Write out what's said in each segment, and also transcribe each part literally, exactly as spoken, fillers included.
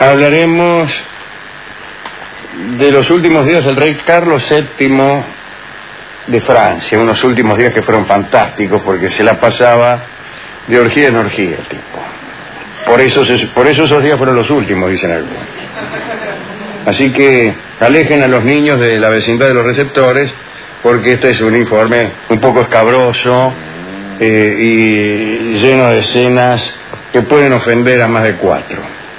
hablaremos de los últimos días del rey Carlos séptimo de Francia, unos últimos días que fueron fantásticos porque se la pasaba de orgía en orgía el tipo. Por eso, por eso esos días fueron los últimos, dicen algunos. Así que alejen a los niños de la vecindad de los receptores, porque este es un informe un poco escabroso eh, y lleno de escenas que pueden ofender a más de cuatro.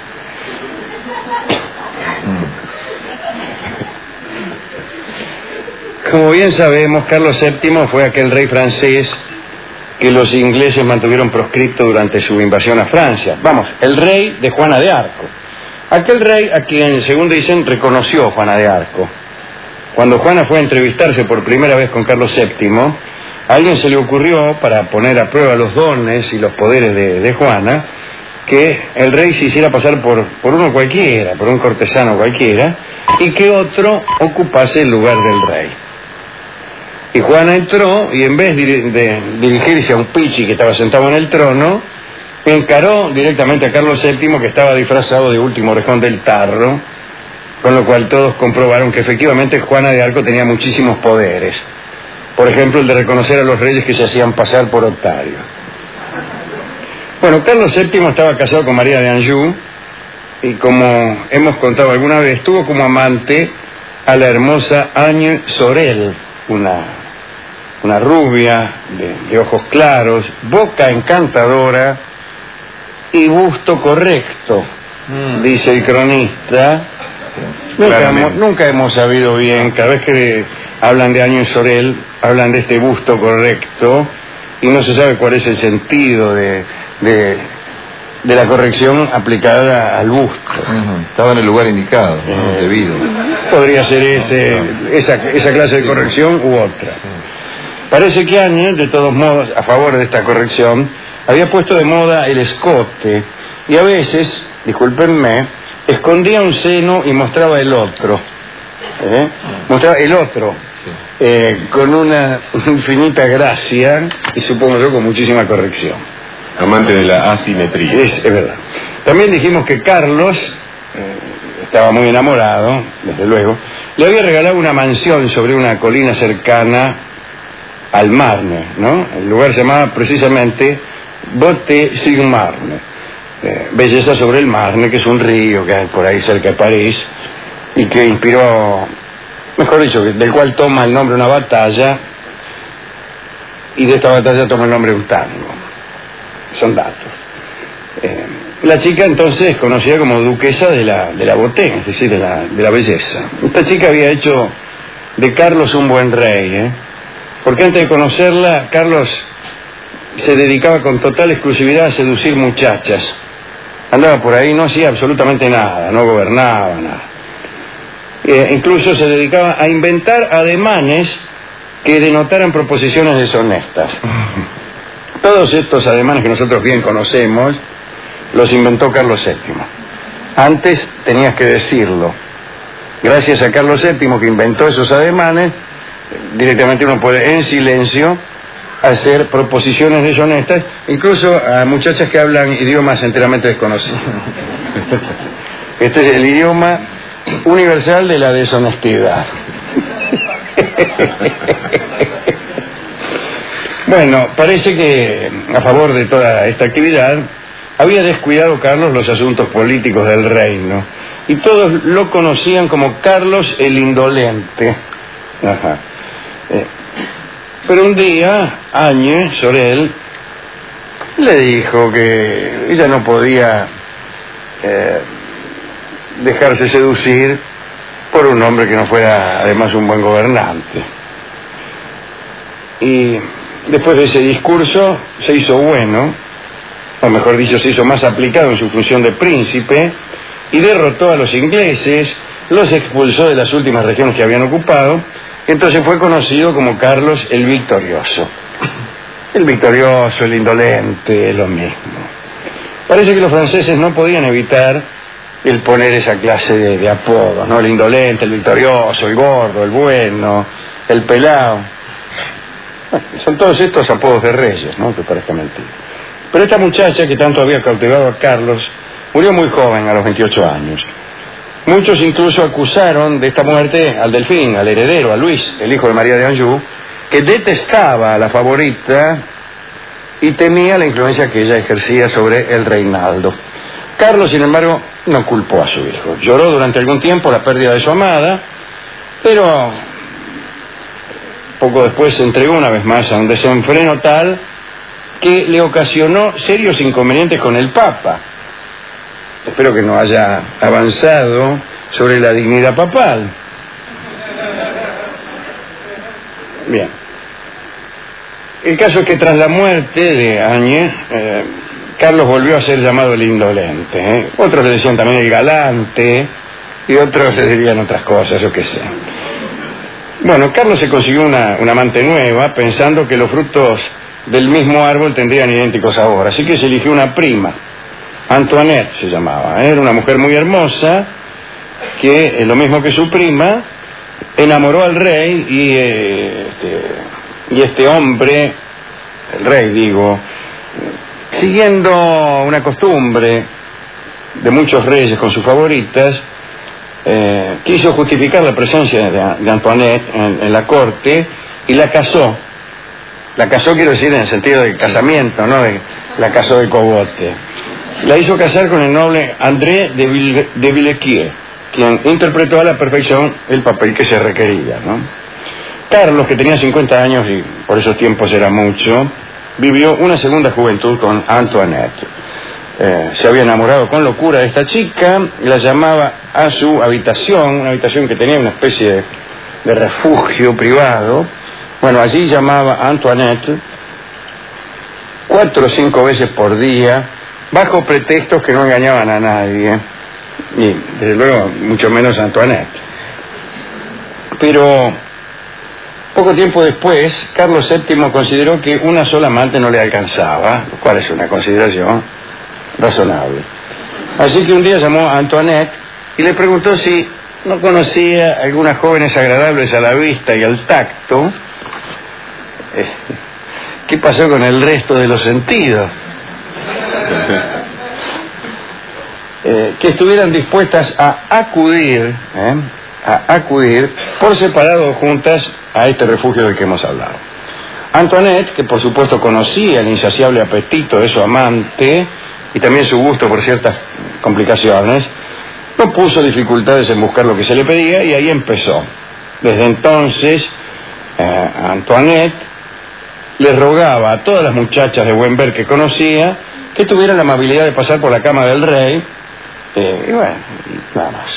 Como bien sabemos, Carlos séptimo fue aquel rey francés que los ingleses mantuvieron proscripto durante su invasión a Francia. Vamos, el rey de Juana de Arco. Aquel rey a quien, según dicen, reconoció Juana de Arco. Cuando Juana fue a entrevistarse por primera vez con Carlos séptimo, a alguien se le ocurrió, para poner a prueba los dones y los poderes de, de Juana, que el rey se hiciera pasar por, por uno cualquiera, por un cortesano cualquiera, y que otro ocupase el lugar del rey. Y Juana entró y en vez de dirigirse a un pichi que estaba sentado en el trono, encaró directamente a Carlos séptimo, que estaba disfrazado de último orejón del tarro, con lo cual todos comprobaron que efectivamente Juana de Arco tenía muchísimos poderes. Por ejemplo, el de reconocer a los reyes que se hacían pasar por Octavio. Bueno, Carlos séptimo estaba casado con María de Anjou y, como hemos contado alguna vez, tuvo como amante a la hermosa Anne Sorel, una, una rubia de, de ojos claros, boca encantadora y busto correcto, mm. dice el cronista. Nunca hemos, nunca hemos sabido bien, cada vez que hablan de Anne Sorel, hablan de este busto correcto y no se sabe cuál es el sentido de, de, de la corrección aplicada al busto. Uh-huh. Estaba en el lugar indicado, eh, debido. Podría ser ese, esa, esa clase de corrección u otra. Parece que Anne, de todos modos, a favor de esta corrección, había puesto de moda el escote y a veces, discúlpenme, escondía un seno y mostraba el otro. ¿Eh? Mostraba el otro eh, con una infinita gracia y, supongo yo, con muchísima corrección. Amante de la asimetría. Es, es verdad. También dijimos que Carlos eh, estaba muy enamorado, desde luego. Le había regalado una mansión sobre una colina cercana al Marne, ¿no? El lugar se llamaba precisamente Beauté-sur-Marne, eh, belleza sobre el Marne, que es un río que hay por ahí cerca de París y que inspiró, mejor dicho, del cual toma el nombre una batalla, y de esta batalla toma el nombre un tango. Son datos. Eh, la chica entonces es conocida como duquesa de la, de la Beauté, es decir, de la, de la belleza. Esta chica había hecho de Carlos un buen rey, ¿eh? Porque antes de conocerla, Carlos se dedicaba con total exclusividad a seducir muchachas. Andaba por ahí, no hacía absolutamente nada, no gobernaba nada. Eh, incluso se dedicaba a inventar ademanes que denotaran proposiciones deshonestas. Todos estos ademanes que nosotros bien conocemos los inventó Carlos séptimo. Antes tenías que decirlo. Gracias a Carlos séptimo, que inventó esos ademanes, directamente uno puede en silencio hacer proposiciones deshonestas, incluso a muchachas que hablan idiomas enteramente desconocidos. Este es el idioma universal de la deshonestidad. Bueno, parece que a favor de toda esta actividad había descuidado Carlos los asuntos políticos del reino y todos lo conocían como Carlos el Indolente. Ajá. Eh, pero un día Anne Sorel le dijo que ella no podía eh, dejarse seducir por un hombre que no fuera además un buen gobernante. Y después de ese discurso se hizo bueno, o mejor dicho, se hizo más aplicado en su función de príncipe, y derrotó a los ingleses, los expulsó de las últimas regiones que habían ocupado, y entonces fue conocido como Carlos el Victorioso. El victorioso, el indolente, lo mismo. Parece que los franceses no podían evitar el poner esa clase de, de apodos, ¿no? El indolente, el victorioso, el gordo, el bueno, el pelado. Bueno, son todos estos apodos de reyes, ¿no? Que parezca mentira. Pero esta muchacha que tanto había cautivado a Carlos, Murió muy joven, a los veintiocho años. Muchos incluso acusaron de esta muerte al delfín, al heredero, a Luis, el hijo de María de Anjou, que detestaba a la favorita y temía la influencia que ella ejercía sobre el reinaldo. Carlos, sin embargo, no culpó a su hijo. Lloró durante algún tiempo la pérdida de su amada, pero poco después se entregó una vez más a un desenfreno tal que le ocasionó serios inconvenientes con el Papa. Espero que no haya avanzado sobre la dignidad papal. Bien. El caso es que tras la muerte de Áñez, eh, Carlos volvió a ser llamado el indolente. ¿eh? Otros le decían también el galante y otros le dirían otras cosas, yo qué sé. Bueno, Carlos se consiguió una, una amante nueva pensando que los frutos del mismo árbol tendrían idénticos sabor, así que se eligió una prima. Antoinette se llamaba, ¿eh? Era una mujer muy hermosa que, lo mismo que su prima, enamoró al rey y, eh, este, y este hombre, el rey digo, siguiendo una costumbre de muchos reyes con sus favoritas, eh, quiso justificar la presencia de, de Antoinette en, en la corte y la casó. La casó, quiero decir, en el sentido de casamiento, ¿no? De, la casó de cogote. La hizo casar con el noble André de, Ville, de Villequier, quien interpretó a la perfección el papel que se requería, ¿no? Carlos, que tenía cincuenta años y por esos tiempos era mucho, vivió una segunda juventud con Antoinette. Eh, se había enamorado con locura de esta chica, la llamaba a su habitación, una habitación que tenía una especie de, de refugio privado. Bueno, allí llamaba a Antoinette cuatro o cinco veces por día, bajo pretextos que no engañaban a nadie, y desde luego mucho menos a Antoinette. Pero poco tiempo después, Carlos séptimo consideró que una sola amante no le alcanzaba, lo cual es una consideración razonable. Así que un día llamó a Antoinette y le preguntó si no conocía algunas jóvenes agradables a la vista y al tacto. Eh, ¿Qué pasó con el resto de los sentidos? Eh, que estuvieran dispuestas a acudir, ¿eh? a acudir por separado o juntas a este refugio del que hemos hablado. Antoinette, que por supuesto conocía el insaciable apetito de su amante y también su gusto por ciertas complicaciones, no puso dificultades en buscar lo que se le pedía y ahí empezó. Desde entonces, eh, Antoinette le rogaba a todas las muchachas de buen ver que conocía que tuvieran la amabilidad de pasar por la cama del rey, eh, y bueno, nada más.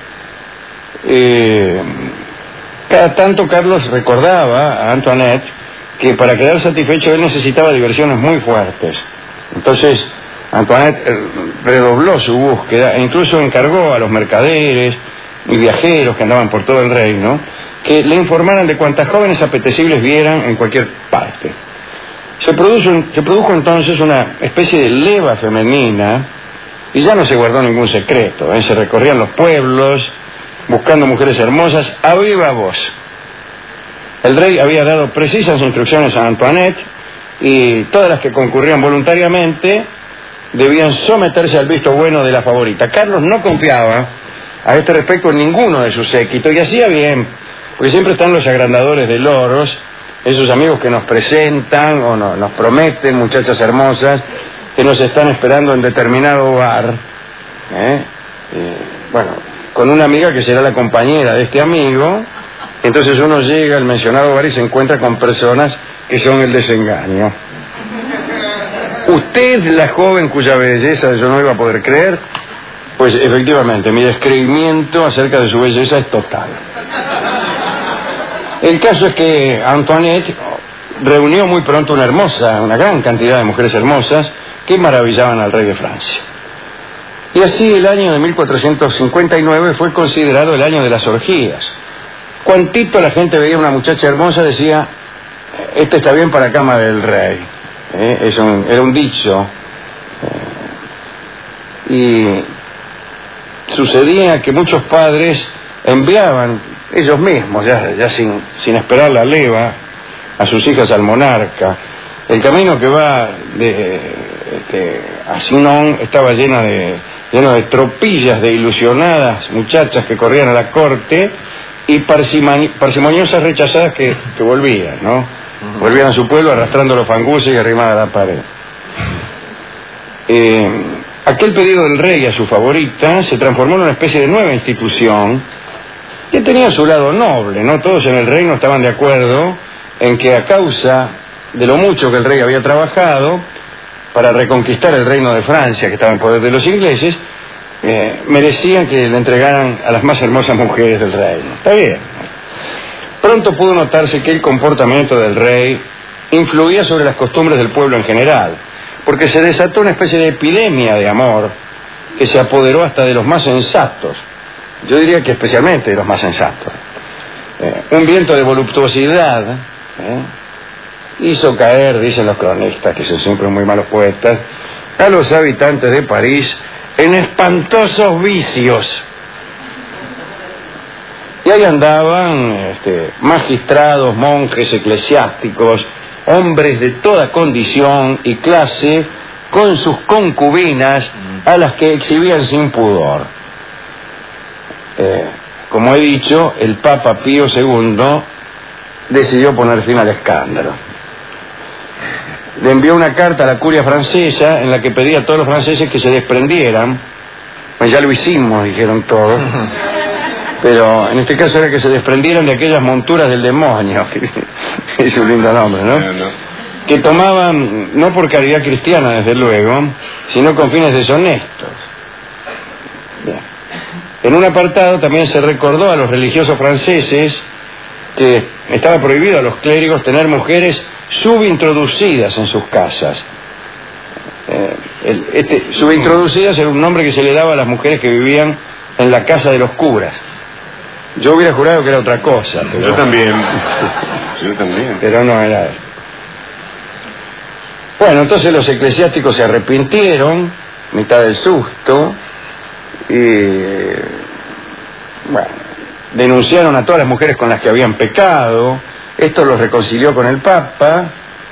Eh, cada tanto Carlos recordaba a Antoinette que para quedar satisfecho él necesitaba diversiones muy fuertes. Entonces Antoinette redobló su búsqueda e incluso encargó a los mercaderes y viajeros que andaban por todo el reino que le informaran de cuantas jóvenes apetecibles vieran en cualquier parte. Se produjo, se produjo entonces una especie de leva femenina y ya no se guardó ningún secreto, ¿eh? Se recorrían los pueblos buscando mujeres hermosas a viva voz. El rey había dado precisas instrucciones a Antoinette y todas las que concurrían voluntariamente debían someterse al visto bueno de la favorita. Carlos no confiaba a este respecto en ninguno de sus séquitos y hacía bien, porque siempre están los agrandadores de loros, esos amigos que nos presentan o no, nos prometen muchachas hermosas que nos están esperando en determinado bar, ¿eh? Y, bueno, con una amiga que será la compañera de este amigo. Entonces uno llega al mencionado bar y se encuentra con personas que son el desengaño. ¿Usted, la joven cuya belleza yo no iba a poder creer? Pues efectivamente, mi descreimiento acerca de su belleza es total. El caso es que Antoinette reunió muy pronto una hermosa, una gran cantidad de mujeres hermosas que maravillaban al rey de Francia. Y así el año de mil cuatrocientos cincuenta y nueve fue considerado el año de las orgías. Cuantito la gente veía una muchacha hermosa decía, este está bien para la cama del rey. ¿Eh? Es un, era un dicho. Eh, y sucedía que muchos padres enviaban ellos mismos, ya, ya sin, sin esperar la leva, a sus hijas al monarca. El camino que va de, de, a Sinon estaba lleno de, lleno de tropillas de ilusionadas muchachas que corrían a la corte y parsimoniosas rechazadas que, que volvían, ¿no? Volvían a su pueblo arrastrando los fanguses y arrimadas a la pared. Eh, aquel pedido del rey a su favorita se transformó en una especie de nueva institución que tenía su lado noble, ¿no? Todos en el reino estaban de acuerdo en que a causa de lo mucho que el rey había trabajado para reconquistar el reino de Francia, que estaba en poder de los ingleses, eh, merecían que le entregaran a las más hermosas mujeres del reino. Está bien. Pronto pudo notarse que el comportamiento del rey influía sobre las costumbres del pueblo en general, porque se desató una especie de epidemia de amor que se apoderó hasta de los más sensatos. Yo diría que especialmente de los más sensatos. Eh, un viento de voluptuosidad eh, hizo caer, dicen los cronistas, que son siempre muy malos poetas, a los habitantes de París en espantosos vicios. Y ahí andaban este, magistrados, monjes, eclesiásticos, hombres de toda condición y clase, con sus concubinas, a las que exhibían sin pudor. Eh, como he dicho, el Papa Pío segundo decidió poner fin al escándalo. Le envió una carta a la curia francesa en la que pedía a todos los franceses que se desprendieran. Pues ya lo hicimos, dijeron todos. Pero en este caso era que se desprendieran de aquellas monturas del demonio. Es un lindo nombre, ¿no? No, no. Que tomaban, no por caridad cristiana, desde luego, sino con fines deshonestos. Bien. En un apartado también se recordó a los religiosos franceses que estaba prohibido a los clérigos tener mujeres subintroducidas en sus casas. Eh, el, este, subintroducidas era un nombre que se le daba a las mujeres que vivían en la casa de los curas. Yo hubiera jurado que era otra cosa. Pero... Yo también. Yo también. Pero no era. Bueno, entonces los eclesiásticos se arrepintieron, mitad del susto, y bueno, denunciaron a todas las mujeres con las que habían pecado. Esto los reconcilió con el Papa,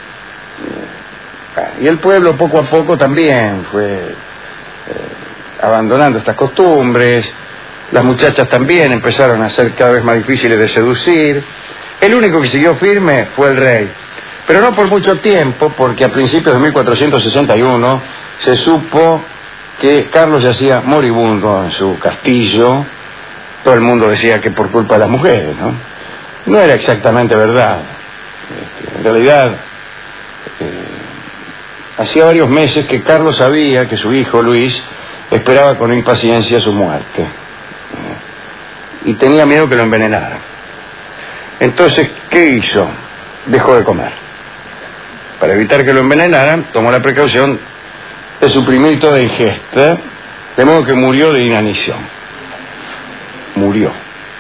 y el pueblo poco a poco también fue eh, abandonando estas costumbres. Las muchachas también empezaron a ser cada vez más difíciles de seducir. El único que siguió firme fue el rey, pero no por mucho tiempo, porque a principios de mil cuatrocientos sesenta y uno se supo que Carlos yacía moribundo en su castillo. Todo el mundo decía que por culpa de las mujeres, ¿no? No era exactamente verdad. En realidad, eh, hacía varios meses que Carlos sabía que su hijo Luis esperaba con impaciencia su muerte, eh, y tenía miedo que lo envenenaran. Entonces, ¿qué hizo? Dejó de comer. Para evitar que lo envenenaran, tomó la precaución de suprimir toda ingesta, de modo que murió de inanición. Murió.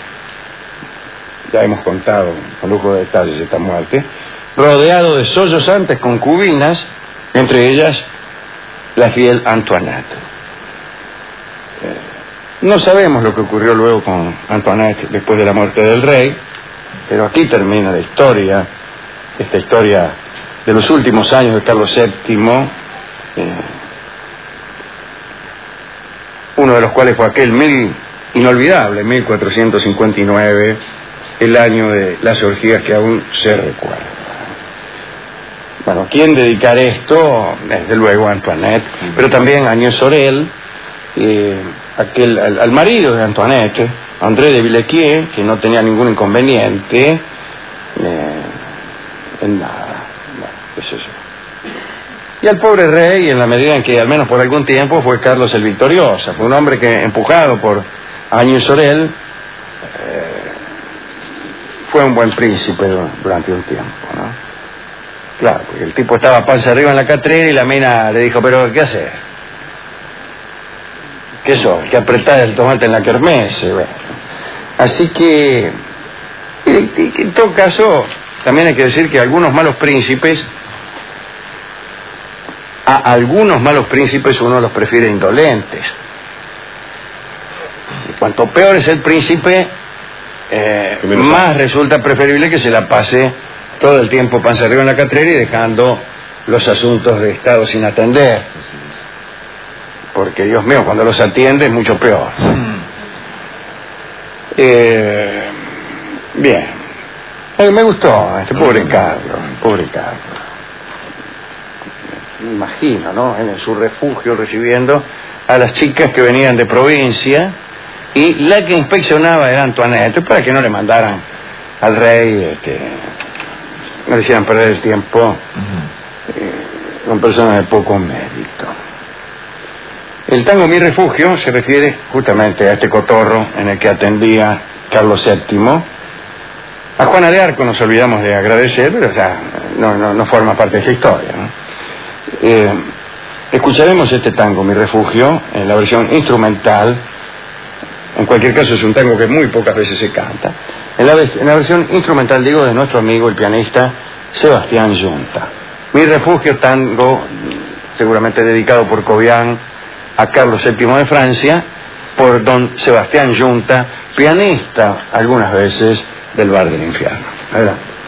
Ya hemos contado con lujo de detalles esta muerte, rodeado de sollozantes concubinas, entre ellas la fiel Antoinette. Eh, no sabemos lo que ocurrió luego con Antoinette después de la muerte del rey, pero aquí termina la historia, esta historia de los últimos años de Carlos séptimo, eh, uno de los cuales fue aquel mil inolvidable, mil cuatrocientos cincuenta y nueve, el año de las orgías que aún se recuerda. Bueno, ¿quién dedicar esto? Desde luego a Antoinette, pero también a Agnès Sorel, eh, aquel, al, al marido de Antoinette, André de Villequier, que no tenía ningún inconveniente eh, en nada. Bueno, eso es. Y al pobre rey, en la medida en que, al menos por algún tiempo, fue Carlos el Victorioso. Fue un hombre que, empujado por Agnès Sorel, eh, fue un buen príncipe durante un tiempo, ¿no? Claro, porque el tipo estaba panza arriba en la catrera y la mina le dijo, pero ¿qué hacer? ¿Qué sos? Que apretás el tomate en la kermesse. Bueno. Así que, en todo caso, también hay que decir que algunos malos príncipes, a algunos malos príncipes uno los prefiere indolentes. Y cuanto peor es el príncipe, eh, más resulta preferible que se la pase todo el tiempo panza arriba en la catrera y dejando los asuntos de Estado sin atender. porque Dios mío, cuando los atiende es mucho peor. Mm. Eh, bien. Eh, me gustó este pobre Carlos, pobre Carlos. Me imagino, ¿no? En su refugio recibiendo a las chicas que venían de provincia, y la que inspeccionaba era Antoinette, para que no le mandaran al rey, este, no le hicieran perder el tiempo uh-huh. eh, con personas de poco mérito. El tango Mi Refugio se refiere justamente a este cotorro en el que atendía Carlos séptimo. A Juana de Arco nos olvidamos de agradecer, pero ya no, no, no forma parte de esta historia, ¿no? Eh, escucharemos este tango Mi Refugio en la versión instrumental. En cualquier caso es un tango que muy pocas veces se canta. En la, en la versión instrumental, digo, de nuestro amigo el pianista Sebastián Yunta. Mi Refugio, tango seguramente dedicado por Cobian a Carlos séptimo de Francia, por don Sebastián Yunta, pianista algunas veces del Bar del Infierno. Adelante.